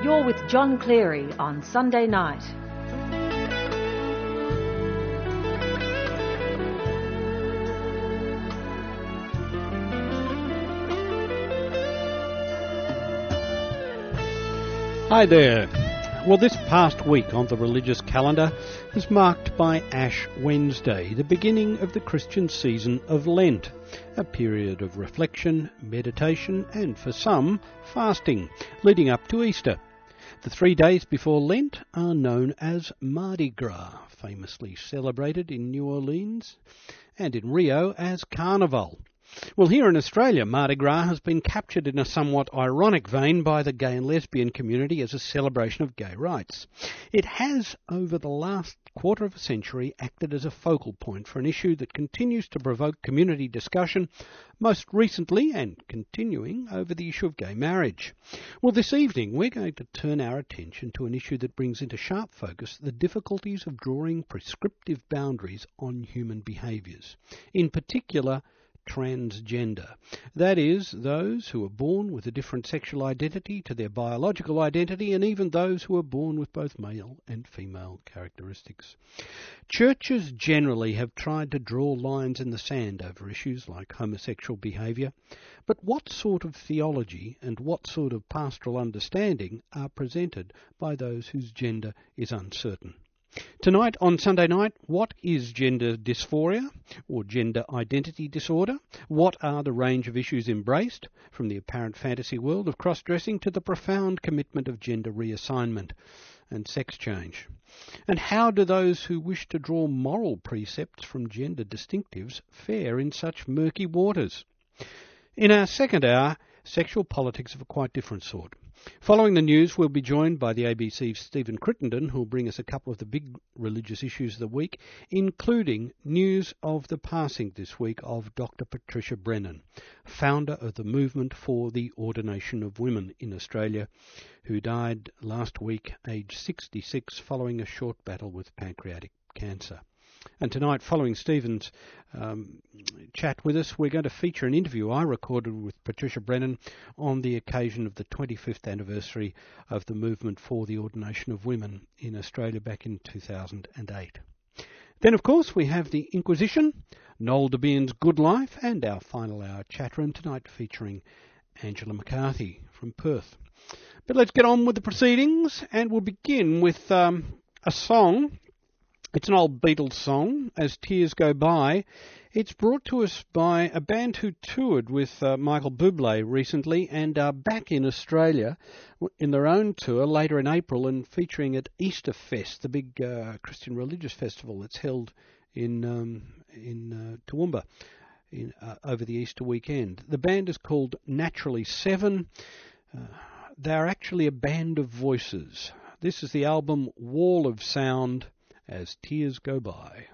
You're with John Cleary on Sunday Night. Hi there. Well, this past week on the religious calendar is marked by Ash Wednesday, the beginning of the Christian season of Lent, a period of reflection, meditation and, for some, fasting, leading up to Easter. The 3 days before Lent are known as Mardi Gras, famously celebrated in New Orleans, and in Rio as Carnival. Well, here in Australia, Mardi Gras has been captured in a somewhat ironic vein by the gay and lesbian community as a celebration of gay rights. It has, over the last quarter of a century, acted as a focal point for an issue that continues to provoke community discussion, most recently and continuing over the issue of gay marriage. Well, this evening we're going to turn our attention to an issue that brings into sharp focus the difficulties of drawing prescriptive boundaries on human behaviours, in particular transgender. That is, those who are born with a different sexual identity to their biological identity, and even those who are born with both male and female characteristics. Churches generally have tried to draw lines in the sand over issues like homosexual behaviour, but what sort of theology and what sort of pastoral understanding are presented by those whose gender is uncertain? Tonight on Sunday Night, what is gender dysphoria or gender identity disorder? What are the range of issues embraced, from the apparent fantasy world of cross-dressing to the profound commitment of gender reassignment and sex change? And how do those who wish to draw moral precepts from gender distinctives fare in such murky waters? In our second hour, sexual politics of a quite different sort. Following the news, we'll be joined by the ABC's Stephen Crittenden, who'll bring us a couple of the big religious issues of the week, including news of the passing this week of Dr. Patricia Brennan, founder of the movement for the ordination of women in Australia, who died last week, aged 66, following a short battle with pancreatic cancer. And tonight, following Stephen's chat with us, we're going to feature an interview I recorded with Patricia Brennan on the occasion of the 25th anniversary of the movement for the ordination of women in Australia back in 2008. Then, of course, we have the Inquisition, Noel Debierne's Good Life, and our final hour chat room tonight featuring Angela McCarthy from Perth. But let's get on with the proceedings, and we'll begin with a song. It's an old Beatles song, As Tears Go By. It's brought to us by a band who toured with Michael Bublé recently and are back in Australia in their own tour later in April and featuring at Easter Fest, the big Christian religious festival that's held in Toowoomba over the Easter weekend. The band is called Naturally Seven. They're actually a band of voices. This is the album Wall of Sound, As Tears Go By.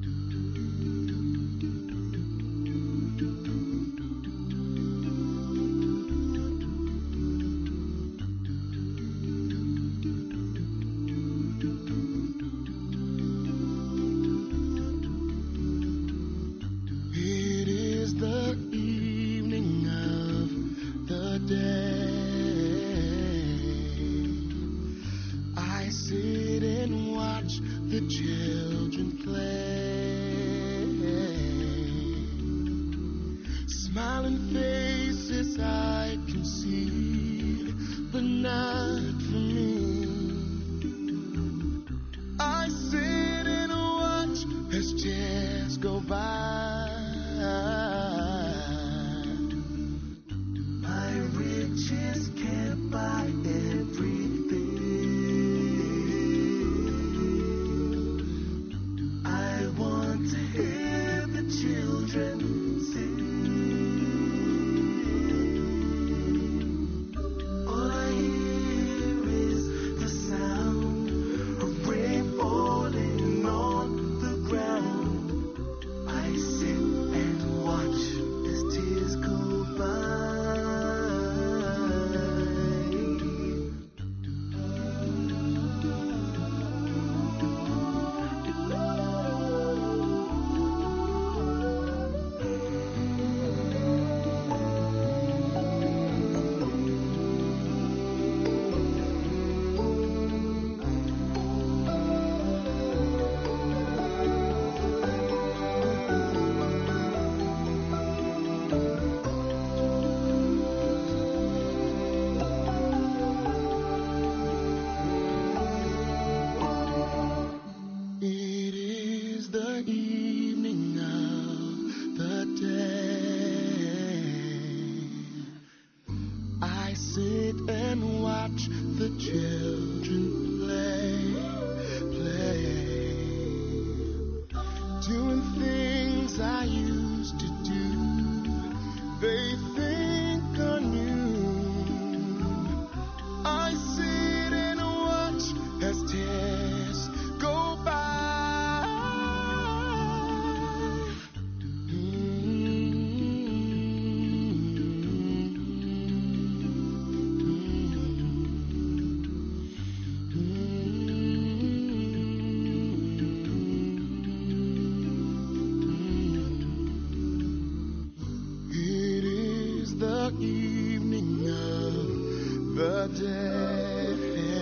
It is the evening of the day. I sit and watch the children play. Smiling faces I can see, but not for me. I sit and watch as tears go by. My riches can't buy everything. I want to hear the children sing. All I hear is the sound of rain falling on the ground. I sit and watch the children play, doing things I used to do. They think on you. I sit and watch as tears go by. It is the evening of the day.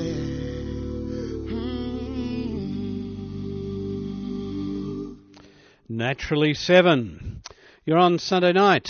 Naturally 7. You're on Sunday night.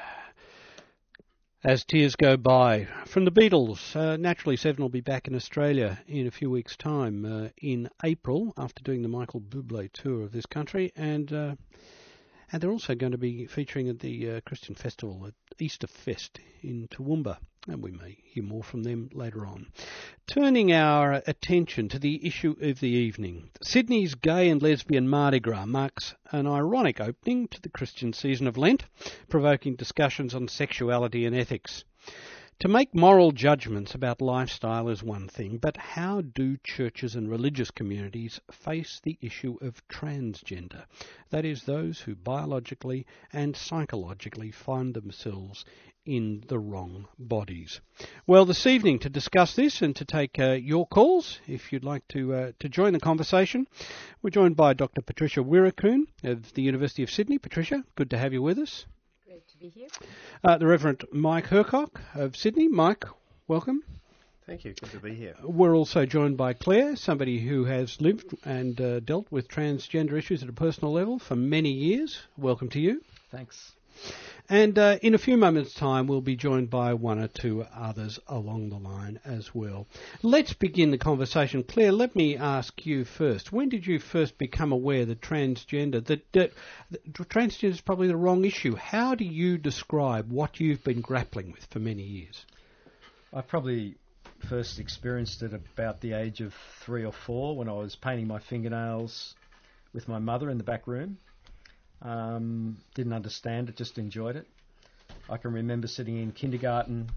As tears go by. From the Beatles, Naturally 7 will be back in Australia in a few weeks' time in April after doing the Michael Bublé tour of this country, and they're also going to be featuring at the Christian Festival at Easter Fest in Toowoomba, and we may hear more from them later on. Turning our attention to the issue of the evening, Sydney's gay and lesbian Mardi Gras marks an ironic opening to the Christian season of Lent, provoking discussions on sexuality and ethics. To make moral judgments about lifestyle is one thing, but how do churches and religious communities face the issue of transgender? That is, those who biologically and psychologically find themselves in the wrong bodies. Well, this evening to discuss this and to take your calls, if you'd like to join the conversation, we're joined by Dr. Patricia Wirakoon of the University of Sydney. Patricia, good to have you with us. Great to be here. The Reverend Mike Hercock of Sydney. Mike, welcome. Thank you. Good to be here. We're also joined by Claire, somebody who has lived and dealt with transgender issues at a personal level for many years. Welcome to you. Thanks. And in a few moments' time, we'll be joined by one or two others along the line as well. Let's begin the conversation. Claire, let me ask you first. When did you first become aware that transgender is probably the wrong issue? How do you describe what you've been grappling with for many years? I probably first experienced it about the age of 3 or 4 when I was painting my fingernails with my mother in the back room. Didn't understand it, just enjoyed it. I can remember sitting in kindergarten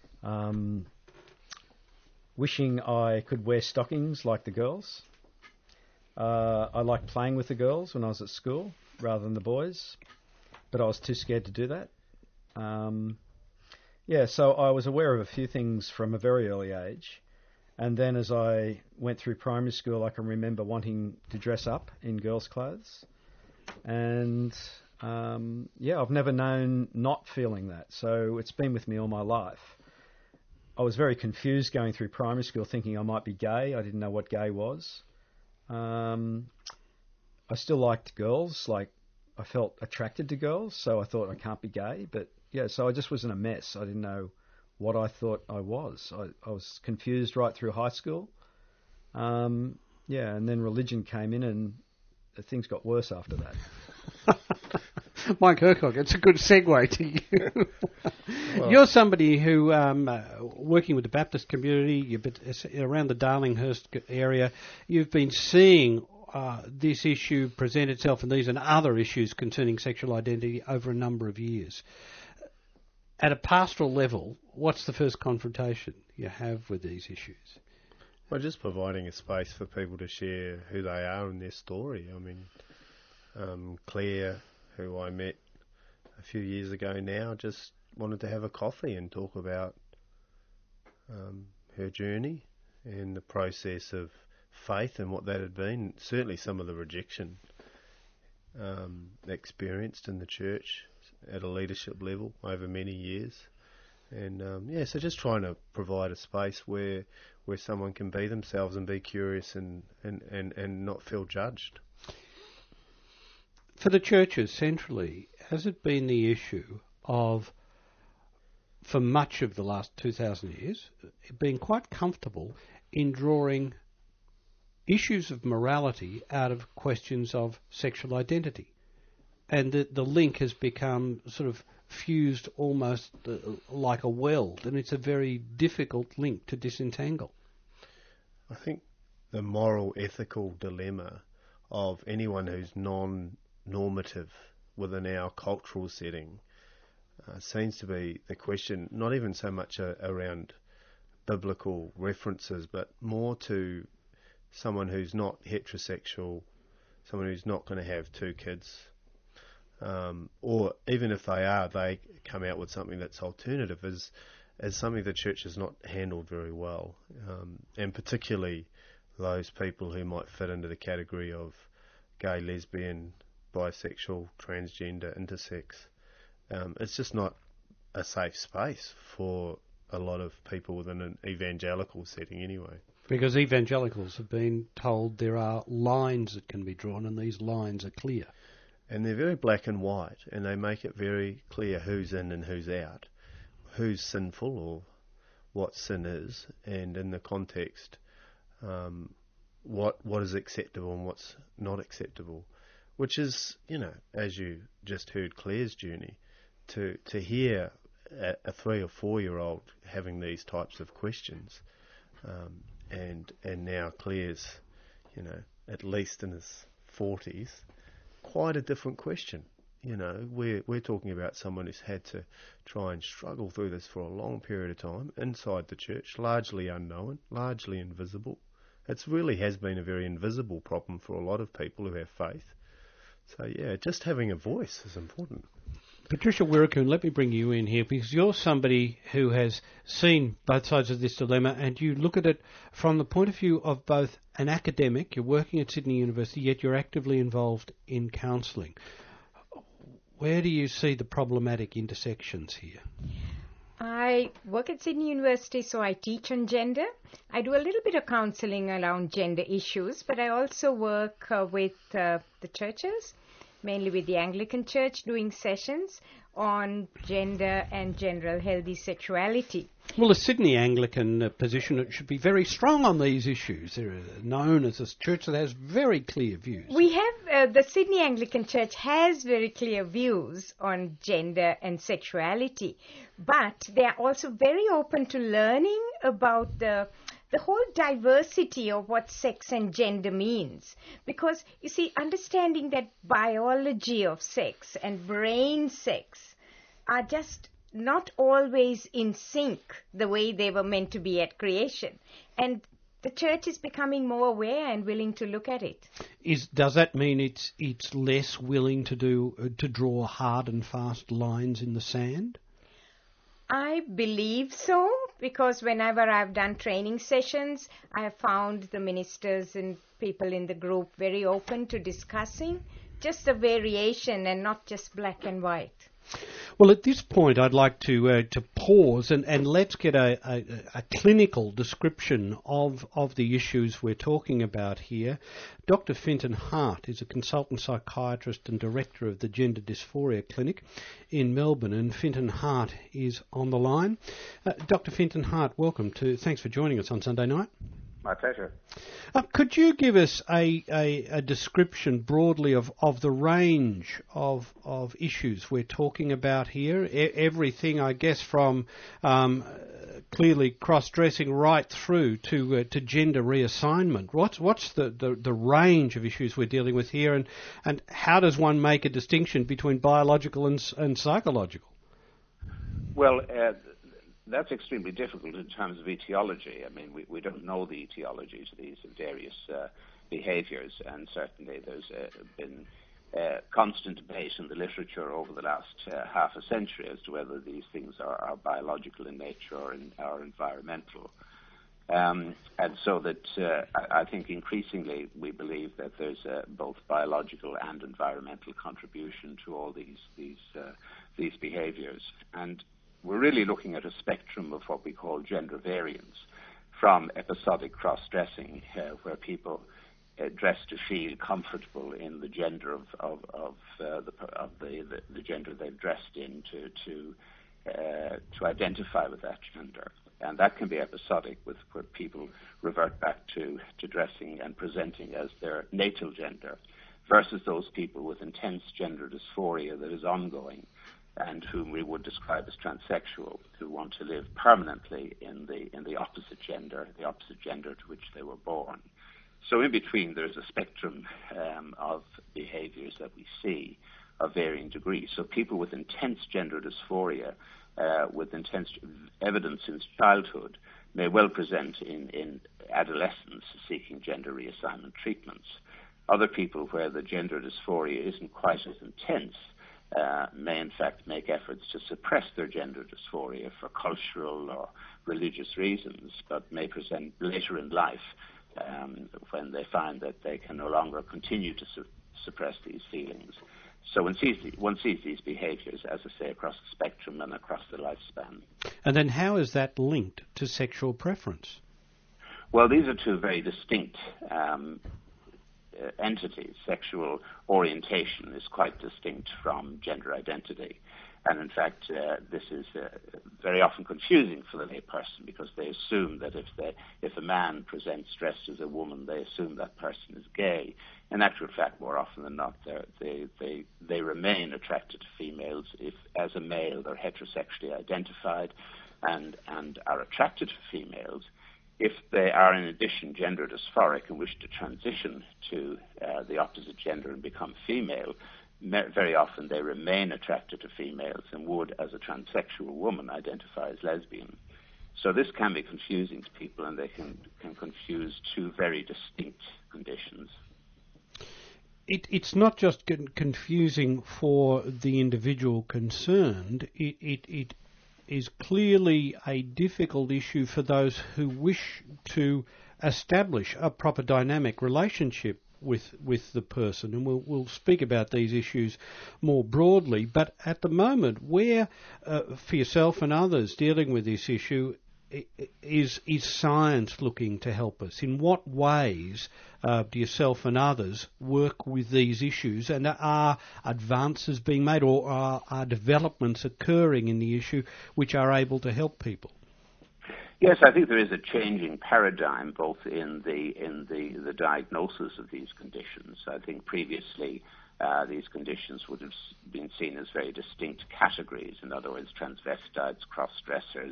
wishing I could wear stockings like the girls. I liked playing with the girls when I was at school rather than the boys, but I was too scared to do that. So I was aware of a few things from a very early age. And then as I went through primary school, I can remember wanting to dress up in girls' clothes. And, I've never known not feeling that. So it's been with me all my life. I was very confused going through primary school thinking I might be gay. I didn't know what gay was. I still liked girls. Like, I felt attracted to girls, so I thought I can't be gay. But, so I just was in a mess. I didn't know what I thought I was. I was confused right through high school. And then religion came in and things got worse after that. Mike Hercock, it's a good segue to you. Well, you're somebody who, working with the Baptist community, you've been around the Darlinghurst area, you've been seeing this issue present itself and these and other issues concerning sexual identity over a number of years. At a pastoral level, what's the first confrontation you have with these issues? Well, just providing a space for people to share who they are and their story. I mean, Claire, who I met a few years ago now, just wanted to have a coffee and talk about her journey and the process of faith and what that had been. Certainly some of the rejection experienced in the church at a leadership level over many years. And so just trying to provide a space where someone can be themselves and be curious and not feel judged. For the churches centrally, has it been the issue of, for much of the last 2,000 years, being quite comfortable in drawing issues of morality out of questions of sexual identity? And the link has become sort of fused almost like a weld, and it's a very difficult link to disentangle. I think the moral, ethical dilemma of anyone who's non-normative within our cultural setting seems to be the question, not even so much around biblical references, but more to someone who's not heterosexual, someone who's not going to have 2 kids, or even if they are, they come out with something that's alternative, as something the church has not handled very well, and particularly those people who might fit into the category of gay, lesbian, bisexual, transgender, intersex. It's just not a safe space for a lot of people within an evangelical setting anyway. Because evangelicals have been told there are lines that can be drawn, and these lines are clear. And they're very black and white, and they make it very clear who's in and who's out, who's sinful or what sin is, and in the context, what is acceptable and what's not acceptable. Which is, as you just heard Claire's journey, to hear a 3 or 4-year-old having these types of questions, and now Claire's, at least in his 40s, quite a different question. We're talking about someone who's had to try and struggle through this for a long period of time inside the church, largely unknown, largely invisible. It really has been a very invisible problem for a lot of people who have faith. So yeah, just having a voice is important. Patricia Wirrakun, let me bring you in here, because you're somebody who has seen both sides of this dilemma, and you look at it from the point of view of both an academic, you're working at Sydney University, yet you're actively involved in counselling. Where do you see the problematic intersections here? I work at Sydney University, so I teach on gender. I do a little bit of counselling around gender issues, but I also work with the churches, mainly with the Anglican Church, doing sessions on gender and general healthy sexuality. Well, the Sydney Anglican position should be very strong on these issues. They're known as a church that has very clear views. We have, the Sydney Anglican Church has very clear views on gender and sexuality, but they are also very open to learning about the whole diversity of what sex and gender means. Because, you see, understanding that biology of sex and brain sex are just not always in sync the way they were meant to be at creation. And the church is becoming more aware and willing to look at it. Does that mean it's less willing to draw hard and fast lines in the sand? I believe so, because whenever I've done training sessions, I have found the ministers and people in the group very open to discussing just the variation and not just black and white. Well, at this point, I'd like to pause and let's get a clinical description of the issues we're talking about here. Dr. Fintan Hart is a consultant psychiatrist and director of the Gender Dysphoria Clinic in Melbourne, and Fintan Hart is on the line. Dr. Fintan Hart, welcome thanks for joining us on Sunday night. My pleasure. Could you give us a description broadly of the range of issues we're talking about here? Everything, I guess, from clearly cross-dressing right through to gender reassignment. What's the range of issues we're dealing with here, and how does one make a distinction between biological and psychological? Well, that's extremely difficult in terms of etiology. I mean, we don't know the etiology to these various behaviours, and certainly there's been constant debate in the literature over the last half a century as to whether these things are biological in nature or environmental. And so that I think increasingly we believe that there's both biological and environmental contribution to all these behaviours. And we're really looking at a spectrum of what we call gender variance, from episodic cross-dressing, where people dress to feel comfortable in the gender of the gender they've dressed in to identify with that gender, and that can be episodic, where people revert back to dressing and presenting as their natal gender, versus those people with intense gender dysphoria that is ongoing. and whom we would describe as transsexual, who want to live permanently in the opposite gender to which they were born. So in between, there's a spectrum of behaviors that we see of varying degrees. So people with intense gender dysphoria, with intense evidence since childhood, may well present in adolescence seeking gender reassignment treatments. Other people where the gender dysphoria isn't quite as intense may in fact make efforts to suppress their gender dysphoria for cultural or religious reasons, but may present later in life when they find that they can no longer continue to suppress these feelings. So one sees these behaviors, as I say, across the spectrum and across the lifespan. And then how is that linked to sexual preference? Well, these are two very distinct entities. Sexual orientation is quite distinct from gender identity. And in fact, this is very often confusing for the layperson, because they assume that if a man presents dressed as a woman, they assume that person is gay. In actual fact, more often than not, they remain attracted to females if, as a male, they're heterosexually identified and are attracted to females. If they are, in addition, gender dysphoric and wish to transition to the opposite gender and become female, very often they remain attracted to females and would, as a transsexual woman, identify as lesbian. So this can be confusing to people, and they can confuse two very distinct conditions. It's not just confusing for the individual concerned. It is clearly a difficult issue for those who wish to establish a proper dynamic relationship with the person, and we'll speak about these issues more broadly. But at the moment, where for yourself and others dealing with this issue, is science looking to help us? In what ways do yourself and others work with these issues, and are advances being made, or are developments occurring in the issue which are able to help people? Yes, I think there is a changing paradigm both in the diagnosis of these conditions. I think previously these conditions would have been seen as very distinct categories. In other words, transvestites, cross-dressers,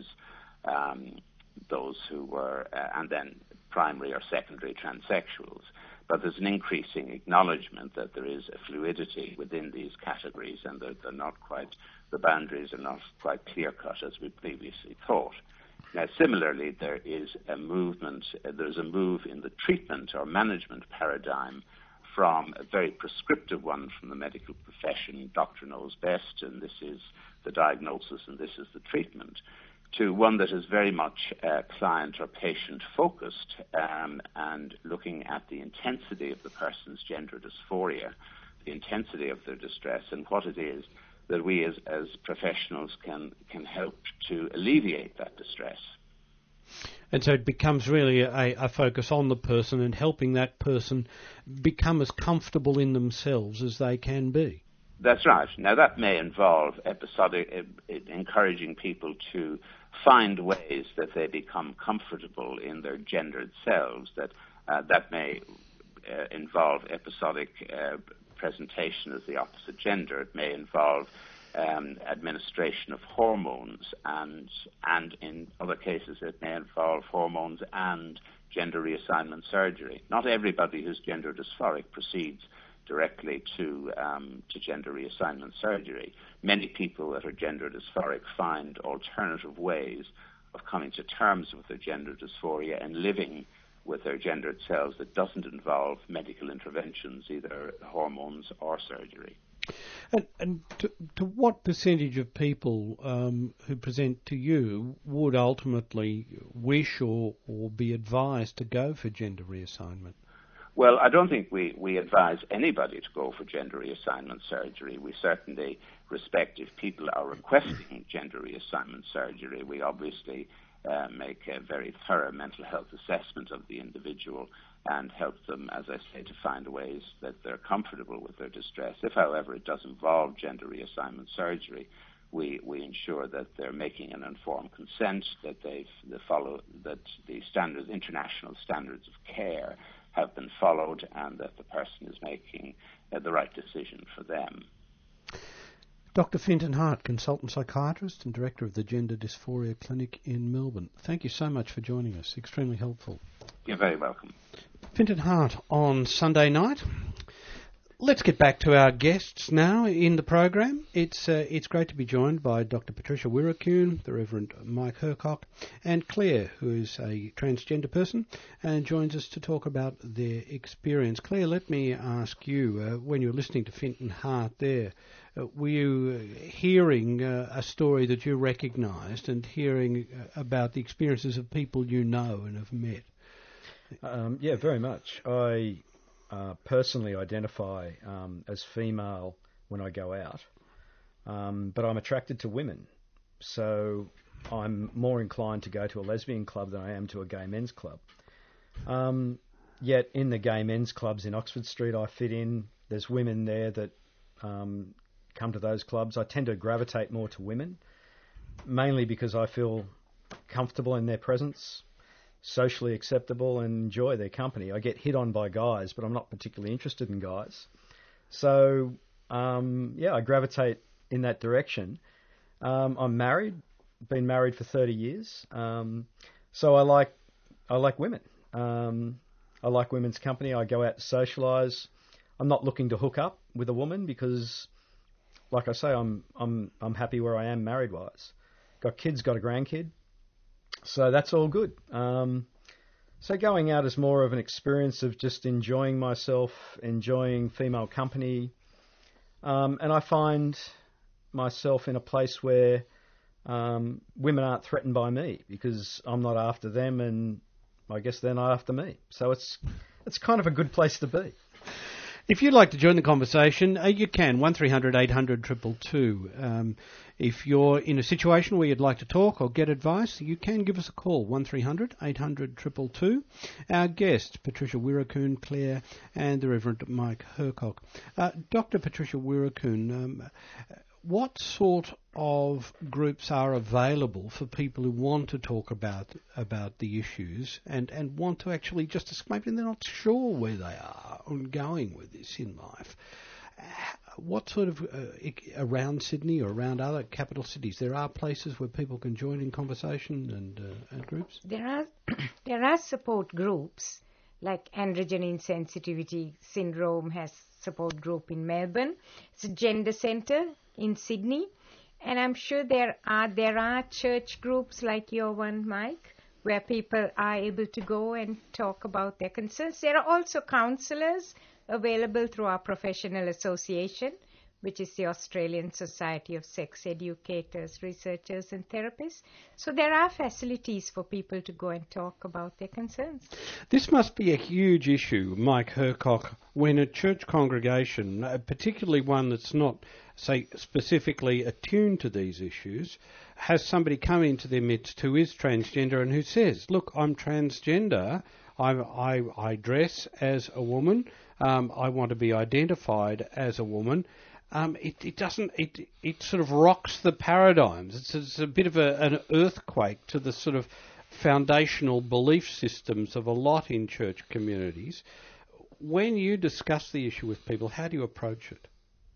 those who were, and then primary or secondary transsexuals. But there's an increasing acknowledgement that there is a fluidity within these categories, and that the boundaries are not quite clear-cut as we previously thought. Now, similarly, there's a move in the treatment or management paradigm from a very prescriptive one from the medical profession, doctor knows best, and this is the diagnosis and this is the treatment, to one that is very much client or patient focused, and looking at the intensity of the person's gender dysphoria, the intensity of their distress, and what it is that we as professionals can help to alleviate that distress. And so it becomes really a focus on the person and helping that person become as comfortable in themselves as they can be. That's right. Now, that may involve encouraging people to find ways that they become comfortable in their gendered selves. That may involve episodic presentation as the opposite gender. It may involve administration of hormones, and in other cases it may involve hormones and gender reassignment surgery. Not everybody who's gender dysphoric proceeds directly to gender reassignment surgery. Many people that are gender dysphoric find alternative ways of coming to terms with their gender dysphoria and living with their gendered selves that doesn't involve medical interventions, either hormones or surgery. And to what percentage of people who present to you would ultimately wish or be advised to go for gender reassignment? Well, I don't think we advise anybody to go for gender reassignment surgery. We certainly respect if people are requesting gender reassignment surgery. We obviously make a very thorough mental health assessment of the individual and help them, as I say, to find ways that they're comfortable with their distress. If, however, it does involve gender reassignment surgery, we ensure that they're making an informed consent, that they follow, that the standards, international standards of care have been followed, and that the person is making the right decision for them. Dr. Fintan Hart, consultant psychiatrist and director of the Gender Dysphoria Clinic in Melbourne. Thank you so much for joining us. Extremely helpful. You're very welcome. Fintan Hart on Sunday night. Let's get back to our guests now in the program. It's great to be joined by Dr. Patricia Wirakoon, the Reverend Mike Hercock, and Claire, who is a transgender person, and joins us to talk about their experience. Claire, let me ask you, when you were listening to Fintan Hart there, were you hearing a story that you recognised and hearing about the experiences of people you know and have met? Yeah, very much. I personally identify as female when I go out, but I'm attracted to women. So I'm more inclined to go to a lesbian club than I am to a gay men's club. Yet in the gay men's clubs in Oxford Street I fit in, there's women there that come to those clubs. I tend to gravitate more to women, mainly because I feel comfortable in their presence, socially acceptable, and enjoy their company. I get hit on by guys, but I'm not particularly interested in guys. So, I gravitate in that direction. I'm married, been married for 30 years. So I like women. I like women's company. I go out to socialise. I'm not looking to hook up with a woman because, like I say, I'm happy where I am married-wise. Got kids, got a grandkid. So that's all good. So going out is more of an experience of just enjoying myself, enjoying female company. And I find myself in a place where women aren't threatened by me because I'm not after them and I guess they're not after me. So it's kind of a good place to be. If you'd like to join the conversation, you can, 1300 800 222. If you're in a situation where you'd like to talk or get advice, you can give us a call, 1300 800 222. Our guests, Patricia Wirakoon, Claire, and the Reverend Mike Hercock. Dr. Patricia Wirakoon, what sort of groups are available for people who want to talk about the issues and want to actually just maybe they're not sure where they are and going with this in life? What sort of around Sydney or around other capital cities, there are places where people can join in conversation and groups? There are support groups like androgen insensitivity syndrome has support group in Melbourne. It's a gender centre in Sydney, and I'm sure there are church groups like your one, Mike, where people are able to go and talk about their concerns. There are also counsellors available through our professional association, which is the Australian Society of Sex Educators, Researchers and Therapists. So there are facilities for people to go and talk about their concerns. This must be a huge issue, Mike Hercock, when a church congregation, particularly one that's not, say, specifically attuned to these issues, has somebody come into their midst who is transgender and who says, look, I'm transgender, I dress as a woman, I want to be identified as a woman. It sort of rocks the paradigms. It's a bit of an earthquake to the sort of foundational belief systems of a lot in church communities. When you discuss the issue with people, how do you approach it?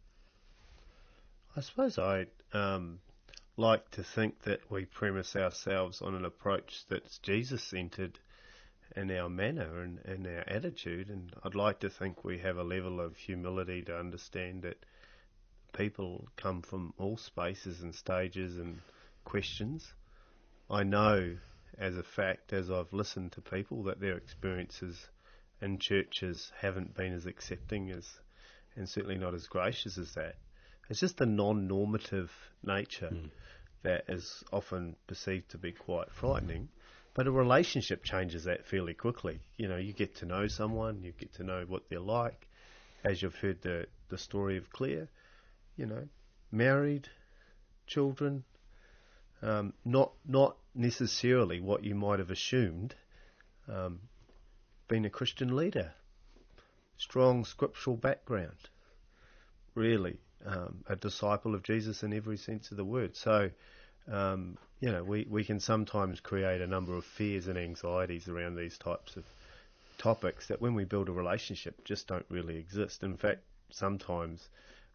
I suppose I like to think that we premise ourselves on an approach that's Jesus-centred in our manner and our attitude, and I'd like to think we have a level of humility to understand that people come from all spaces and stages and questions. I know as a fact, as I've listened to people, that their experiences in churches haven't been as accepting as, and certainly not as gracious as that. It's just the non-normative nature that is often perceived to be quite frightening. But a relationship changes that fairly quickly. You know, you get to know someone, you get to know what they're like. As you've heard the story of Claire, you know, married, children, not necessarily what you might have assumed, being a Christian leader, strong scriptural background, really a disciple of Jesus in every sense of the word. So, you know, we can sometimes create a number of fears and anxieties around these types of topics that when we build a relationship just don't really exist. In fact, sometimes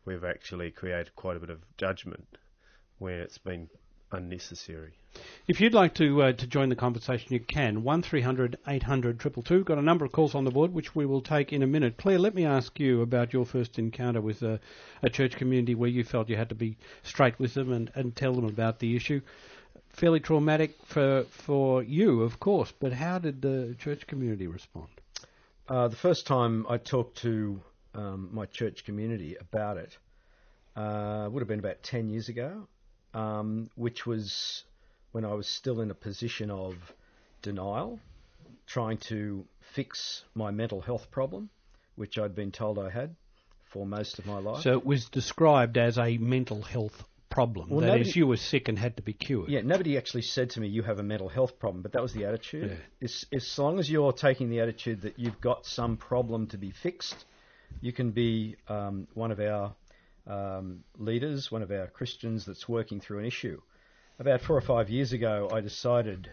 we've actually created quite a bit of judgment when it's been unnecessary. If you'd like to join the conversation, you can. 1300 800 222. Got a number of calls on the board, which we will take in a minute. Claire, let me ask you about your first encounter with a church community where you felt you had to be straight with them and tell them about the issue. Fairly traumatic for you, of course, but how did the church community respond? The first time I talked to my church community about it would have been about 10 years ago, which was when I was still in a position of denial, trying to fix my mental health problem, which I'd been told I had for most of my life. So it was described as a mental health problem. Well, that is, you were sick and had to be cured. Yeah, nobody actually said to me, you have a mental health problem, but that was the attitude. Yeah. As long as you're taking the attitude that you've got some problem to be fixed, you can be one of our leaders, one of our Christians that's working through an issue. About 4 or 5 years ago, I decided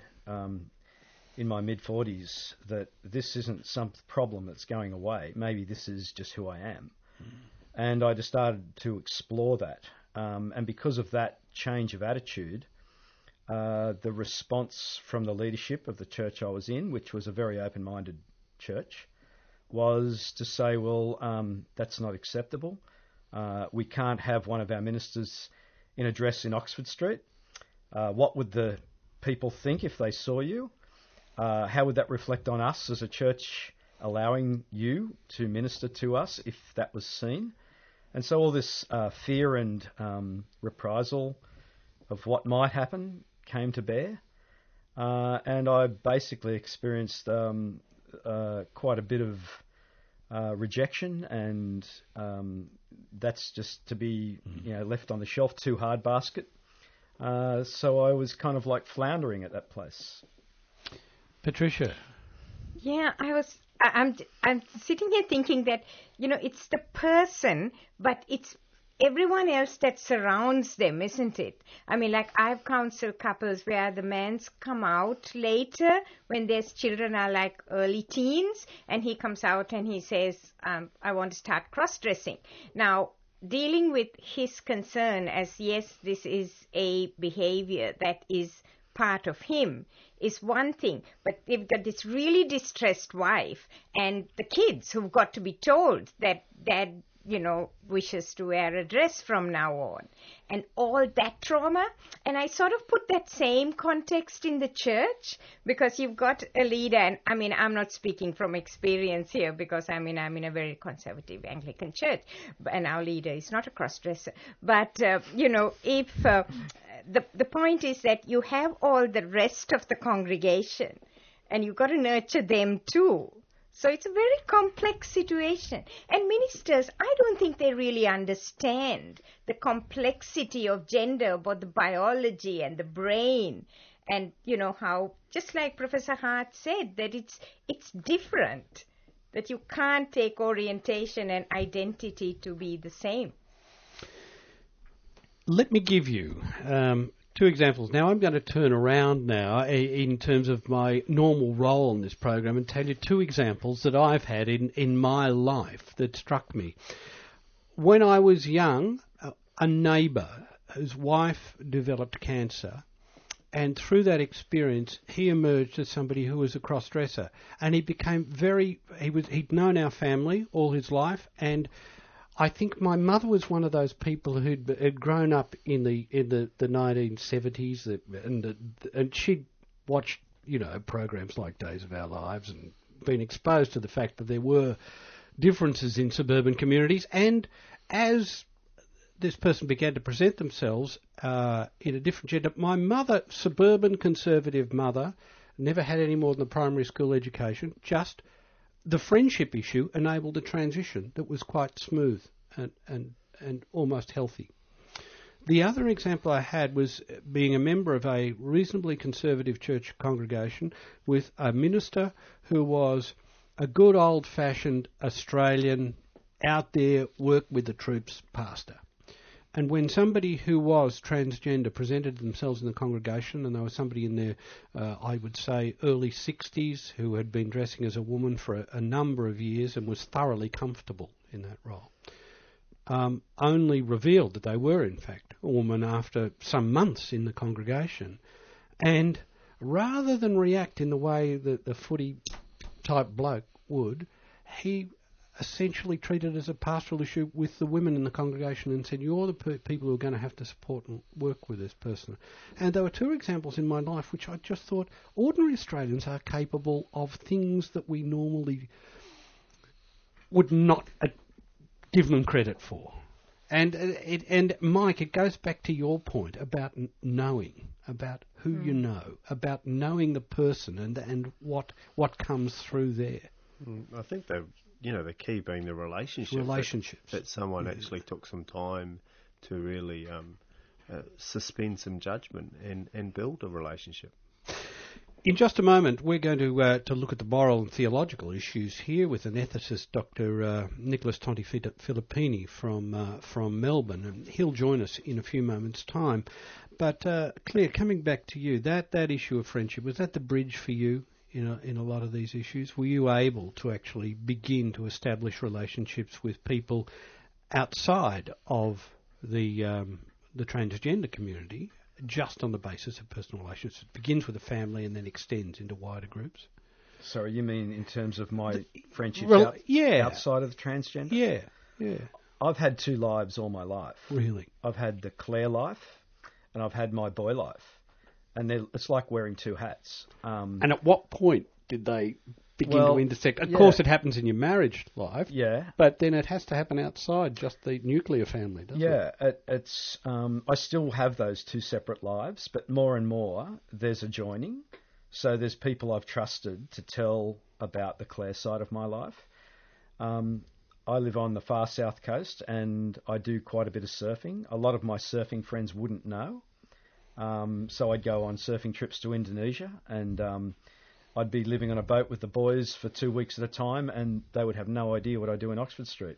in my mid-40s that this isn't some problem that's going away. Maybe this is just who I am. And I just started to explore that. And because of that change of attitude, the response from the leadership of the church I was in, which was a very open-minded church, was to say, well, that's not acceptable. We can't have one of our ministers in a dress in Oxford Street. What would the people think if they saw you? How would that reflect on us as a church allowing you to minister to us if that was seen? And so all this fear and reprisal of what might happen came to bear. And I basically experienced quite a bit of rejection, and that's just to be left on the shelf, too hard basket. So I was kind of like floundering at that place. Patricia. Yeah, I'm sitting here thinking that, it's the person, but it's everyone else that surrounds them, isn't it? I mean, like I've counseled couples where the man's come out later when their children are like early teens, and he comes out and he says, I want to start cross-dressing. Now, dealing with his concern as, yes, this is a behavior that is part of him is one thing, but they've got this really distressed wife and the kids who've got to be told that dad, wishes to wear a dress from now on, and all that trauma. And I sort of put that same context in the church, because you've got a leader, and I mean, I'm not speaking from experience here, because I'm in a very conservative Anglican church, and our leader is not a cross-dresser. But, if the point is that you have all the rest of the congregation, and you've got to nurture them too. So it's a very complex situation. And ministers, I don't think they really understand the complexity of gender, about the biology and the brain. And, how, just like Professor Hart said, that it's different, that you can't take orientation and identity to be the same. Let me give you 2 examples. Now, I'm going to turn around now in terms of my normal role in this program and tell you 2 examples that I've had in my life that struck me. When I was young, a neighbour whose wife developed cancer, and through that experience, he emerged as somebody who was a cross-dresser, and he became he'd known our family all his life, and I think my mother was one of those people who'd grown up in the 1970s, and she'd watched programs like Days of Our Lives and been exposed to the fact that there were differences in suburban communities. And as this person began to present themselves in a different gender, my mother, suburban conservative mother, never had any more than a primary school education, just the friendship issue enabled a transition that was quite smooth and almost healthy. The other example I had was being a member of a reasonably conservative church congregation with a minister who was a good old-fashioned Australian, out there, work with the troops pastor. And when somebody who was transgender presented themselves in the congregation, and there was somebody in their, I would say, early 60s who had been dressing as a woman for a number of years and was thoroughly comfortable in that role, only revealed that they were, in fact, a woman after some months in the congregation. And rather than react in the way that the footy-type bloke would, he essentially treated it as a pastoral issue with the women in the congregation and said, you're the people who are going to have to support and work with this person. And there were two examples in my life which I just thought ordinary Australians are capable of things that we normally would not give them credit for. And Mike, it goes back to your point about knowing, about who you know, about knowing the person and what comes through there. I think the key being the relationships. That someone actually took some time to really suspend some judgment and build a relationship. In just a moment, we're going to look at the moral and theological issues here with an ethicist, Dr. Nicholas Tonti Filippini from Melbourne, and he'll join us in a few moments' time. But Claire, coming back to you, that issue of friendship, was that the bridge for you in a lot of these issues? Were you able to actually begin to establish relationships with people outside of the transgender community, just on the basis of personal relationships? It begins with a family and then extends into wider groups. Sorry, you mean in terms of my friendships outside of the transgender? Yeah. I've had two lives all my life. Really? I've had the Claire life and I've had my boy life. And it's like wearing two hats. And at what point did they begin to intersect? Of course, it happens in your marriage life. Yeah. But then it has to happen outside just the nuclear family, doesn't it? Yeah. It's. I still have those two separate lives, but more and more there's a joining. So there's people I've trusted to tell about the Claire side of my life. I live on the far south coast and I do quite a bit of surfing. A lot of my surfing friends wouldn't know. So I'd go on surfing trips to Indonesia and I'd be living on a boat with the boys for 2 weeks at a time and they would have no idea what I do in Oxford Street.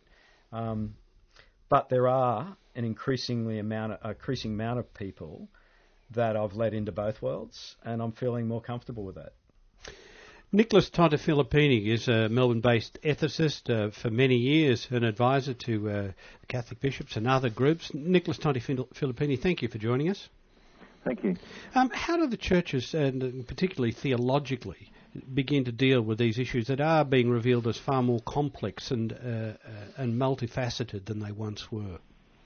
But there are an increasing amount of people that I've let into both worlds and I'm feeling more comfortable with that. Nicholas Tonti Filippini is a Melbourne-based ethicist for many years, an advisor to Catholic bishops and other groups. Nicholas Tonti Filippini, thank you for joining us. Thank you. How do the churches, and particularly theologically, begin to deal with these issues that are being revealed as far more complex and multifaceted than they once were?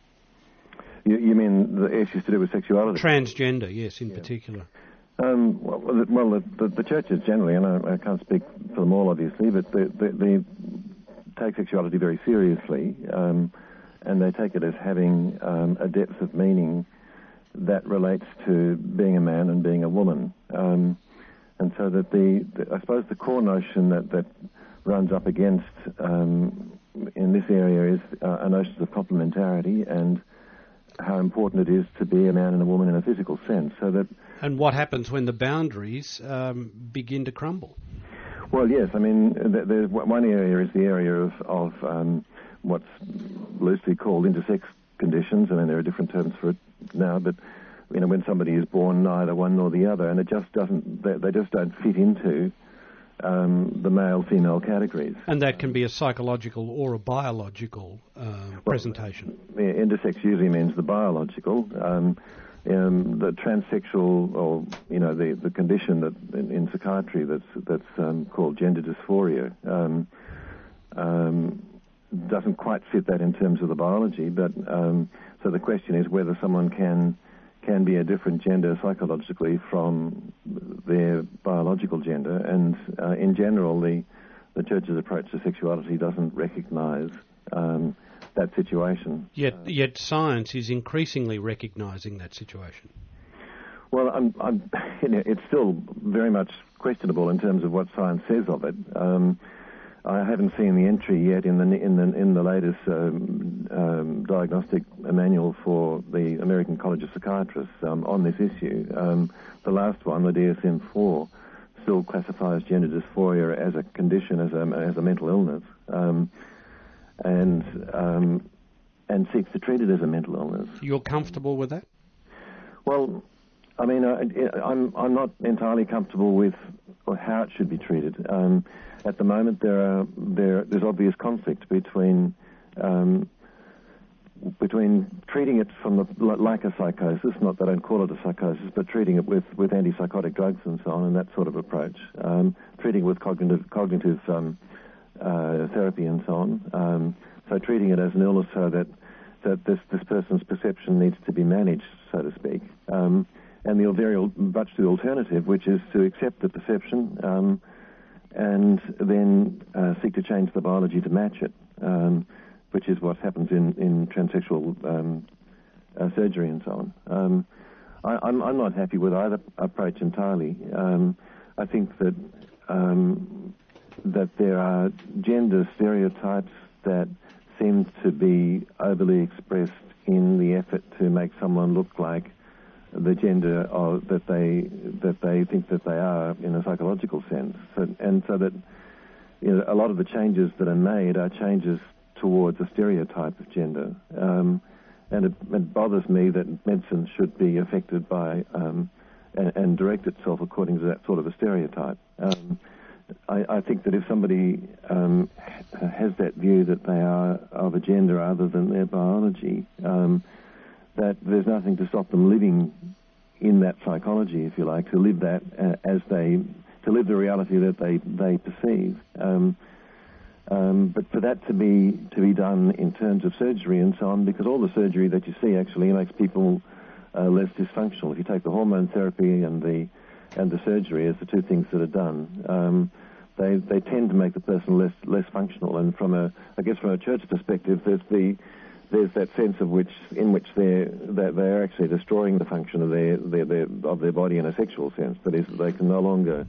You mean the issues to do with sexuality? Transgender, yes, in particular. The churches generally, and I can't speak for them all, obviously, but they take sexuality very seriously, and they take it as having a depth of meaning that relates to being a man and being a woman. And so that I suppose the core notion that runs up against in this area is a notion of complementarity and how important it is to be a man and a woman in a physical sense. And what happens when the boundaries begin to crumble? Well, yes. I mean, one area is the area of what's loosely called intersex conditions. I mean, there are different terms for it now, but when somebody is born neither one nor the other, and it just doesn't, they just don't fit into the male-female categories. And that can be a psychological or a biological presentation. Intersex usually means the biological. The transsexual, or the condition that in psychiatry that's called gender dysphoria, doesn't quite fit that in terms of the biology. But so the question is whether someone can be a different gender psychologically from their biological gender. And in general, the Church's approach to sexuality doesn't recognise that situation. Yet science is increasingly recognising that situation. Well, it's still very much questionable in terms of what science says of it. I haven't seen the entry yet in the latest diagnostic manual for the American College of Psychiatrists on this issue. The last one, the DSM-4, still classifies gender dysphoria as a condition, as a mental illness, and seeks to treat it as a mental illness. You're comfortable with that? Well, I mean, I'm not entirely comfortable with how it should be treated. At the moment, there's obvious conflict between treating it from like a psychosis, not that I don't call it a psychosis, but treating it with antipsychotic drugs and so on, and that sort of approach. Treating it with cognitive therapy and so on. So treating it as an illness so that this person's perception needs to be managed, so to speak. And the very much the alternative, which is to accept the perception and then seek to change the biology to match it, which is what happens in transsexual surgery and so on. I'm not happy with either approach entirely. I think that there are gender stereotypes that seem to be overly expressed in the effort to make someone look like the gender that they think that they are in a psychological sense, so that a lot of the changes that are made are changes towards a stereotype of gender, and it bothers me that medicine should be affected by and direct itself according to that sort of a stereotype. I think that if somebody has that view that they are of a gender other than their biology, that there's nothing to stop them living in that psychology, if you like, to live that to live the reality that they perceive. But for that to be done in terms of surgery and so on, because all the surgery that you see actually makes people less dysfunctional. If you take the hormone therapy and the surgery as the two things that are done, they tend to make the person less functional. And from a church perspective, there's that sense in which they're actually destroying the function of their body in a sexual sense. That is, they can no longer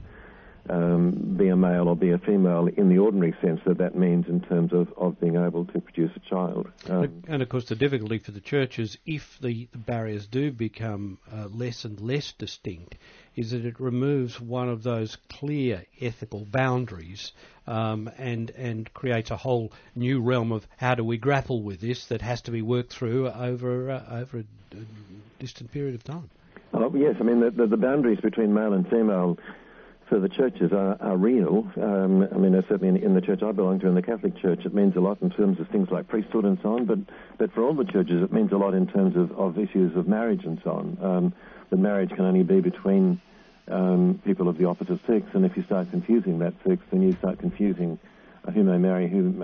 be a male or be a female in the ordinary sense that means in terms of being able to produce a child. And of course the difficulty for the church is if the barriers do become less and less distinct, is that it removes one of those clear ethical boundaries and creates a whole new realm of how do we grapple with this that has to be worked through over a distant period of time. Oh, yes, I mean the boundaries between male and female for the churches are real. I mean, certainly in the church I belong to, in the Catholic Church, it means a lot in terms of things like priesthood and so on, but for all the churches it means a lot in terms of issues of marriage and so on. The marriage can only be between people of the opposite sex, and if you start confusing that sex, then you start confusing who may marry whom,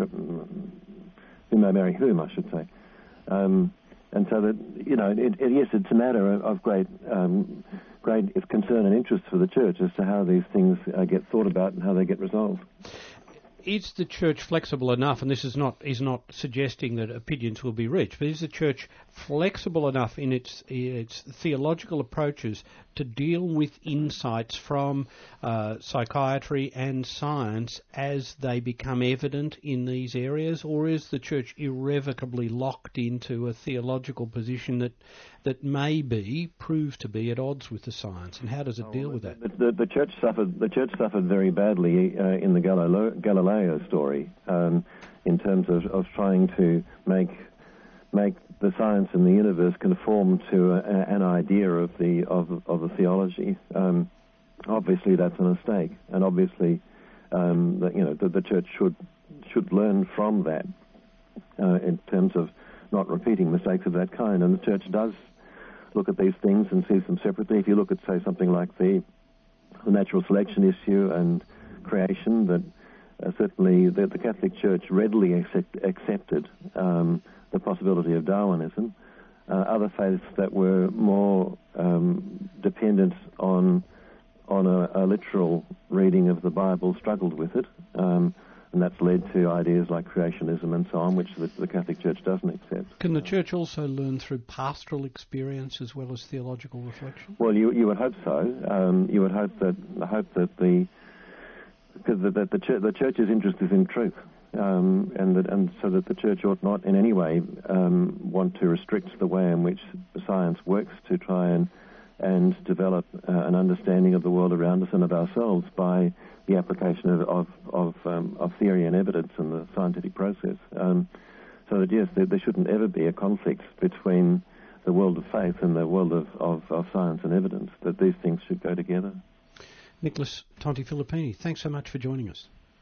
I should say. And so that, yes, it's a matter of great concern and interest for the church as to how these things get thought about and how they get resolved. Is the church flexible enough, and this is not suggesting that opinions will be reached, but is the church flexible enough in its theological approaches to deal with insights from psychiatry and science as they become evident in these areas, or is the church irrevocably locked into a theological position that may prove to be at odds with the science, and how does it deal with that? The church suffered very badly in the Galileo story in terms of trying to make the science and the universe conform to an idea of the theology. Obviously, that's a mistake, and obviously, the church should learn from that in terms of not repeating mistakes of that kind. And the church does look at these things and sees them separately. If you look at, say, something like the natural selection issue and creation, that certainly the Catholic Church readily accepted the possibility of Darwinism. Other faiths that were more dependent on a literal reading of the Bible struggled with it, and that's led to ideas like creationism and so on, which the Catholic Church doesn't accept. Can the Church also learn through pastoral experience as well as theological reflection? Well, you would hope so. You would hope that the Church's interest is in truth, and so that the Church ought not in any way want to restrict the way in which science works to try and develop an understanding of the world around us and of ourselves by the application of theory and evidence and the scientific process. So that, yes, there shouldn't ever be a conflict between the world of faith and the world of science and evidence, that these things should go together. Nicholas Tonti-Filippini, thanks so much for joining us.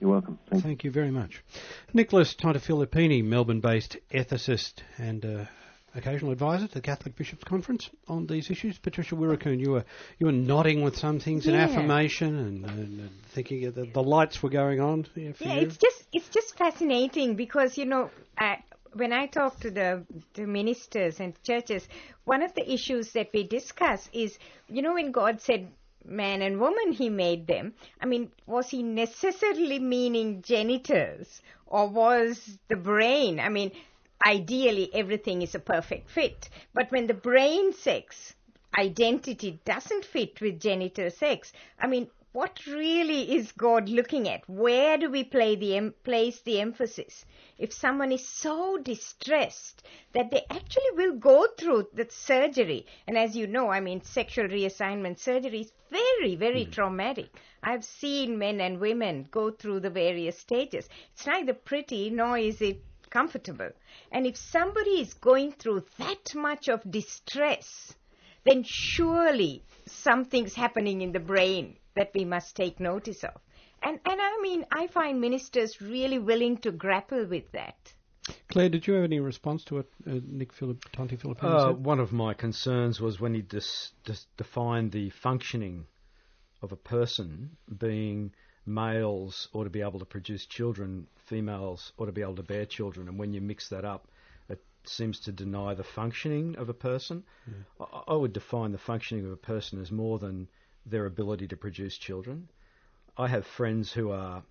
You're welcome. Thank you very much. Nicholas Tantafilippini, Melbourne-based ethicist and occasional advisor to the Catholic Bishops' Conference on these issues. Patricia Wirracoon, you were nodding with some things in affirmation and thinking the lights were going on. For you. It's just fascinating because when I talk to the ministers and churches, one of the issues that we discuss is when God said man and woman, He made them. I mean, was He necessarily meaning genitals or was the brain? I mean, ideally, everything is a perfect fit. But when the brain sex identity doesn't fit with genital sex, I mean, what really is God looking at? Where do we place the emphasis? If someone is so distressed that they actually will go through the surgery, and as you know, I mean, sexual reassignment surgery is very, very traumatic. I've seen men and women go through the various stages. It's neither pretty nor is it comfortable. And if somebody is going through that much of distress, then surely something's happening in the brain that we must take notice of. And I mean, I find ministers really willing to grapple with that. Claire, did you have any response to what Nick Tantafilippini said? One of my concerns was when he defined the functioning of a person being males ought to be able to produce children, females ought to be able to bear children, and when you mix that up, it seems to deny the functioning of a person. Yeah. I would define the functioning of a person as more than their ability to produce children. I have friends who are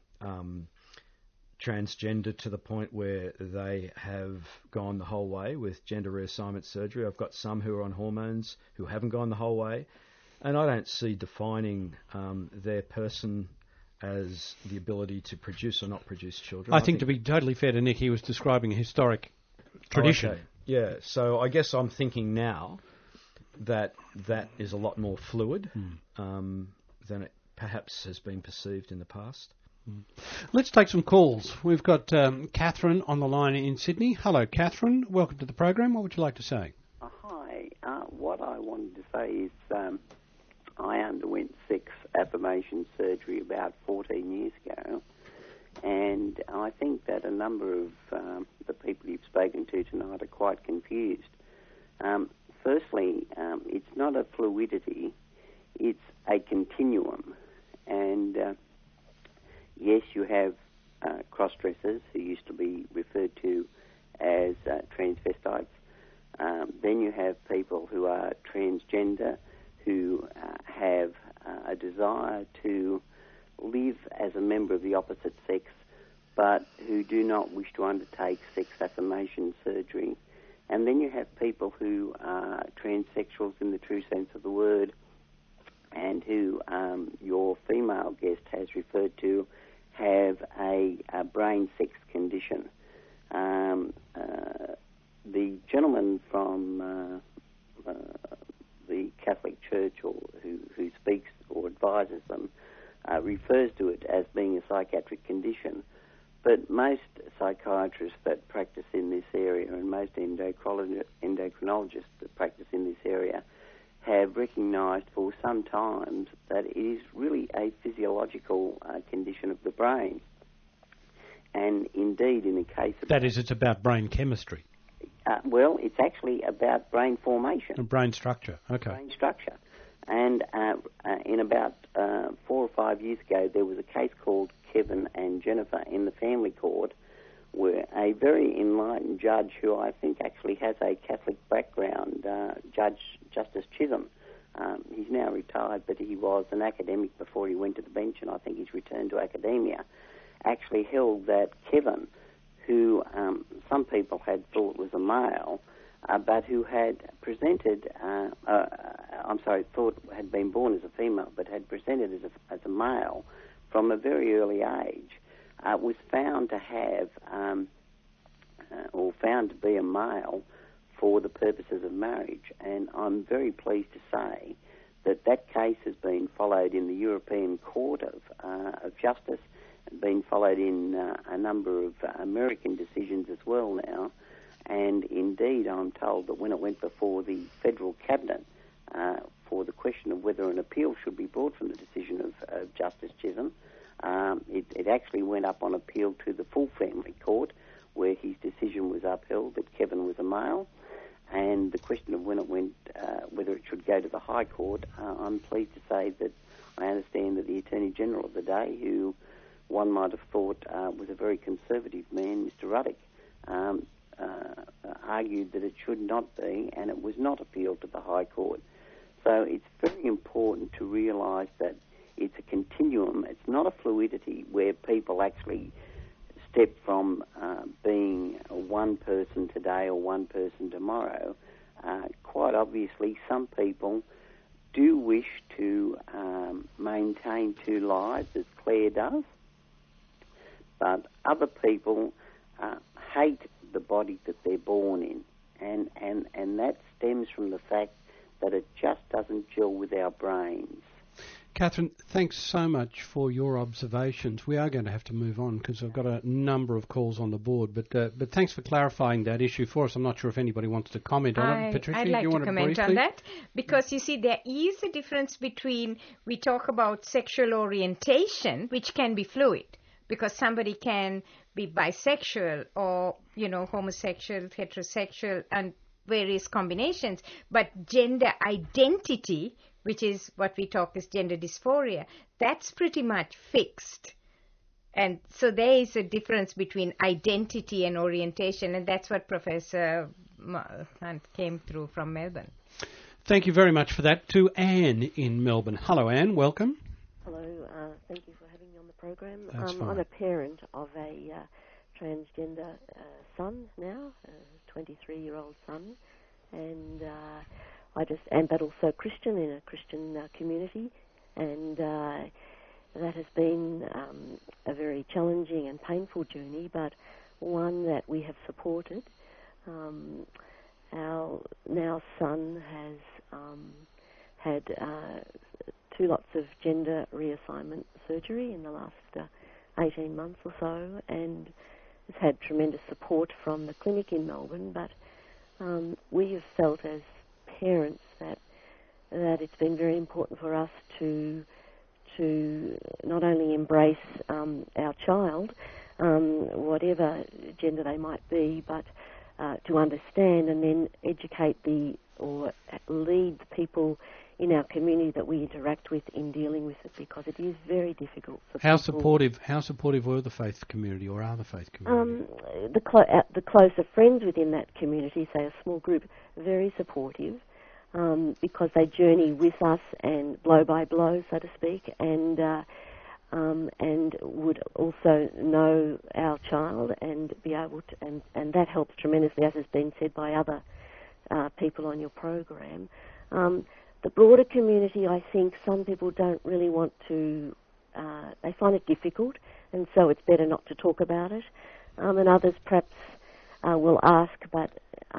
transgender to the point where they have gone the whole way with gender reassignment surgery. I've got some who are on hormones who haven't gone the whole way, and I don't see defining their person as the ability to produce or not produce children. I think to be totally fair to Nick, he was describing a historic tradition. Oh, okay. Yeah, so I guess I'm thinking now that is a lot more fluid than it perhaps has been perceived in the past. Let's take some calls. We've got Catherine on the line in Sydney. Hello, Catherine. Welcome to the program. What would you like to say? Hi. What I wanted to say is I underwent sex affirmation surgery about 14 years ago, and I think that a number of the people you've spoken to tonight are quite confused. Firstly, it's not a fluidity, it's a continuum. And yes, you have cross-dressers who used to be referred to as transvestites. Then you have people who are transgender, who have a desire to live as a member of the opposite sex, but who do not wish to undertake sex affirmation surgery. And then you have people who are transsexuals in the true sense of the word, and who your female guest has referred to have a brain sex condition. The gentleman from the Catholic Church who speaks or advises them refers to it as being a psychiatric condition. But most psychiatrists that practice in this area and most endocrinologists that practice in this area have recognised for some time that it is really a physiological condition of the brain. And indeed, in the case of... That is, it's about brain chemistry. Well, it's actually about brain formation. Brain structure, okay. Brain structure. And in about 4 or 5 years ago, there was a case called Kevin and Jennifer in the family court, where a very enlightened judge, who I think actually has a Catholic background, Justice Chisholm, he's now retired, but he was an academic before he went to the bench, and I think he's returned to academia, actually held that Kevin, who some people had thought was a male, but who had presented, thought had been born as a female, but had presented as a male from a very early age, was found to have, or found to be a male for the purposes of marriage. And I'm very pleased to say that that case has been followed in the European Court of Justice, been followed in a number of American decisions as well now. And indeed, I'm told that when it went before the federal cabinet for the question of whether an appeal should be brought from the decision of Justice Chisholm, It actually went up on appeal to the full family court, where his decision was upheld that Kevin was a male. And the question of when it went, whether it should go to the High Court, I'm pleased to say that I understand that the Attorney General of the day, who one might have thought was a very conservative man, Mr. Ruddock, argued that it should not be, and it was not appealed to the High Court. So it's very important to realise that it's a continuum. It's not a fluidity where people actually step from being one person today or one person tomorrow. Quite obviously, some people do wish to maintain two lives, as Claire does, but other people hate the body that they're born in, and that stems from the fact that it just doesn't gel with our brains. Catherine, thanks so much for your observations. We are going to have to move on because I've got a number of calls on the board, but thanks for clarifying that issue for us. I'm not sure if anybody wants to comment on it. Patricia, I'd like you to want comment briefly? on that because, you see, there is a difference between, we talk about sexual orientation, which can be fluid, because somebody can be bisexual or, homosexual, heterosexual, and various combinations. But gender identity, which is what we talk as gender dysphoria, that's pretty much fixed. And so there is a difference between identity and orientation, and that's what Professor Hunt came through from Melbourne. Thank you very much for that. To Anne in Melbourne. Hello, Anne. Welcome. Hello. Thank you for having me on the program. That's fine. I'm a parent of a transgender son now, a 23-year-old son, and but also Christian in a Christian community, and that has been a very challenging and painful journey, but one that we have supported. Our now son has had 2 lots of gender reassignment surgery in the last 18 months or so, and has had tremendous support from the clinic in Melbourne, but we have felt as parents that it's been very important for us to not only embrace our child, whatever gender they might be, but to understand and then educate or lead the people in our community that we interact with in dealing with it, because it is very difficult for How people. supportive were the faith community, or are the faith community? The closer friends within that community, say a small group, very supportive, because they journey with us and blow by blow, so to speak, and would also know our child and be able to, and that helps tremendously, as has been said by other people on your program. The broader community, I think some people don't really want to, they find it difficult, and so it's better not to talk about it. And others perhaps will ask, but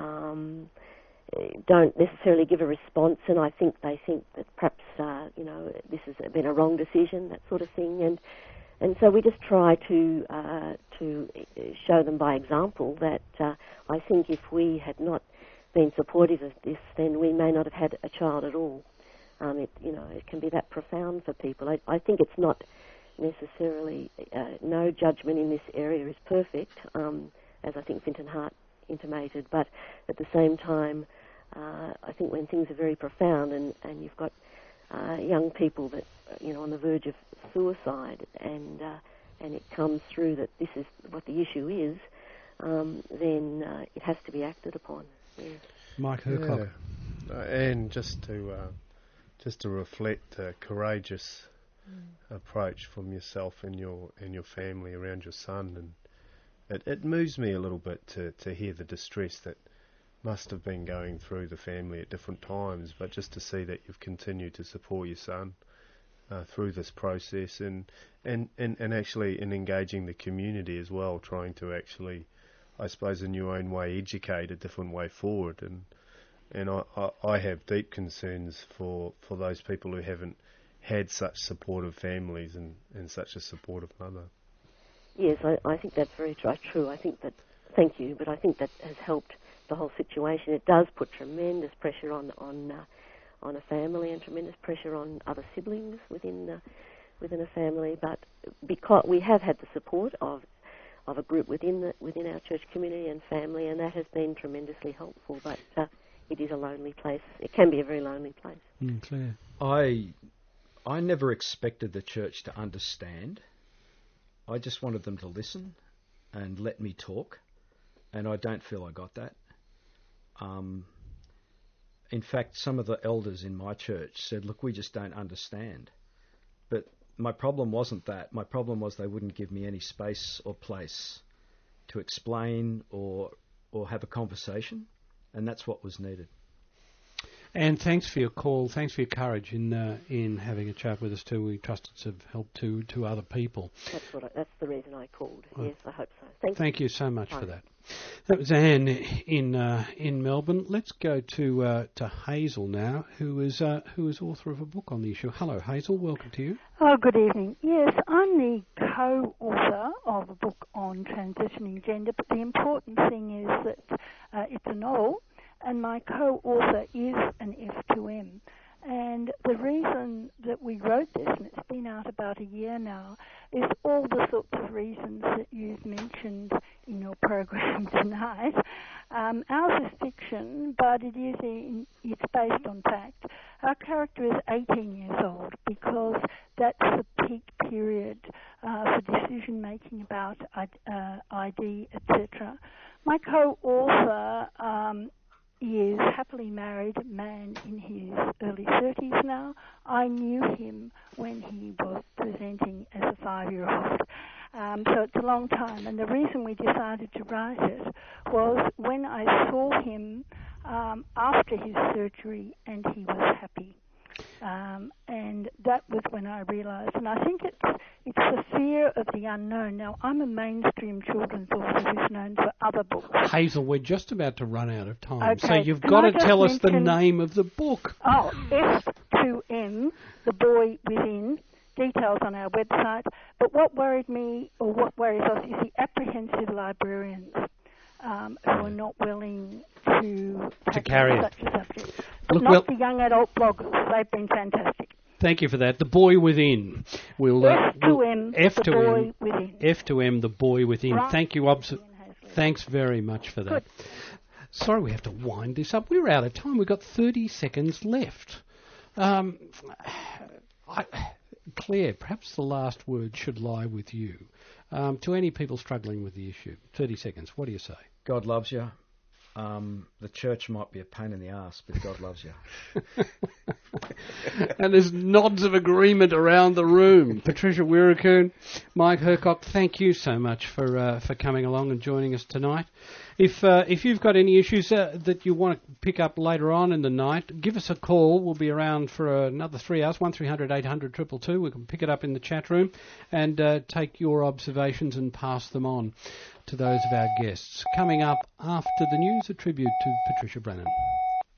don't necessarily give a response, and I think they think that perhaps, this has been a wrong decision, that sort of thing. And so we just try to show them by example that I think if we had not been supportive of this, then we may not have had a child at all. It can be that profound for people. I think it's not necessarily, no judgment in this area is perfect, as I think Fintan Hart intimated, but at the same time, I think when things are very profound and you've got young people that, on the verge of suicide and it comes through that this is what the issue is, then it has to be acted upon. Yeah. Mike Hercock. Yeah. And just to reflect a courageous approach from yourself and your family around your son, and it moves me a little bit to hear the distress that must have been going through the family at different times, but just to see that you've continued to support your son through this process, and actually in engaging the community as well, trying to actually, I suppose, in your own way, educate a different way forward. And I have deep concerns for those people who haven't had such supportive families and such a supportive mother. Yes, I think that's very true. I think that, thank you, but I think that has helped the whole situation. It does put tremendous pressure on a family and tremendous pressure on other siblings within within a family, but because we have had the support of a group within our church community and family, and that has been tremendously helpful. But it is a lonely place. It can be a very lonely place. Claire. I never expected the church to understand. I just wanted them to listen and let me talk, and I don't feel I got that. In fact, some of the elders in my church said, look, we just don't understand. But my problem wasn't that. My problem was they wouldn't give me any space or place to explain or have a conversation, and that's what was needed. And thanks for your call. Thanks for your courage in having a chat with us too. We trust it's of help to other people. That's the reason I called. Right. Yes, I hope so. Thank you so much for that. That was Anne in Melbourne. Let's go to Hazel now, who is author of a book on the issue. Hello, Hazel. Welcome to you. Oh, good evening. Yes, I'm the co-author of a book on transitioning gender, but the important thing is that it's a novel, and my co-author is an F2M. And the reason that we wrote this, and it's been out about a year now, is all the sorts of reasons that you've mentioned in your program tonight. Ours is fiction, but it's based on fact. Our character is 18 years old because that's the peak period for decision-making about ID, etc. My co-author is a happily married man in his early 30s now. I knew him when he was presenting as a 5-year-old. So it's a long time. And the reason we decided to write it was when I saw him after his surgery and he was happy. And that was when I realised. And I think it's the fear of the unknown. Now, I'm a mainstream children's author who's known for other books. Hazel, we're just about to run out of time, Okay. so you've got to tell us the name of the book. Oh, F2M, The Boy Within. Details on our website. But what worried me, or what worries us, is the apprehensive librarians who are not willing to carry such a subject. But not the young adult bloggers. They've been fantastic. Thank you for that. The Boy Within. F2M, F2M, The Boy Within. F2M, The Boy Within. Right. Thank you. Thanks very much for that. Good. Sorry, we have to wind this up. We're out of time. We've got 30 seconds left. Claire, perhaps the last word should lie with you. To any people struggling with the issue, 30 seconds, what do you say? God loves you. The church might be a pain in the arse, but God loves you. And there's nods of agreement around the room. Patricia Wirakoon, Mike Hercock, thank you so much for coming along and joining us tonight. If you've got any issues that you want to pick up later on in the night, give us a call. We'll be around for another 3 hours, 1300 800 222. We can pick it up in the chat room and take your observations and pass them on to those of our guests. Coming up after the news, a tribute to Patricia Brennan.